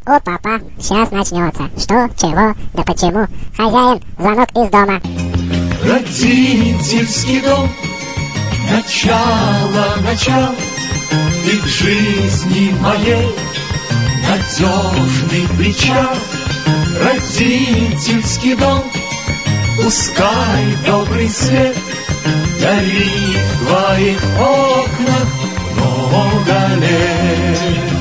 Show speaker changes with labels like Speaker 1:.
Speaker 1: О, папа, сейчас начнется. Что, чего, да почему? Хозяин, звонок из дома.
Speaker 2: Родительский дом, начало, и к жизни моей надежный причал. Родительский дом, пускай добрый свет горит в твоих окнах много лет.